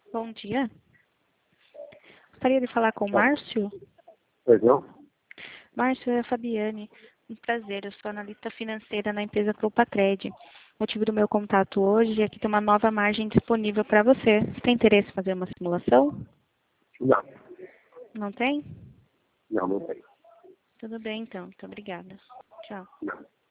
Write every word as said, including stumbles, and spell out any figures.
Bom dia. Gostaria de falar com o Márcio. Perdão? Márcio, é a Fabiane. Um prazer, eu sou analista financeira na empresa Propacred. O motivo do meu contato hoje é que tem uma nova margem disponível para você. Você tem interesse em fazer uma simulação? Não, Não tem? não, não tem. Tudo bem, então. Muito obrigada. Tchau. Não.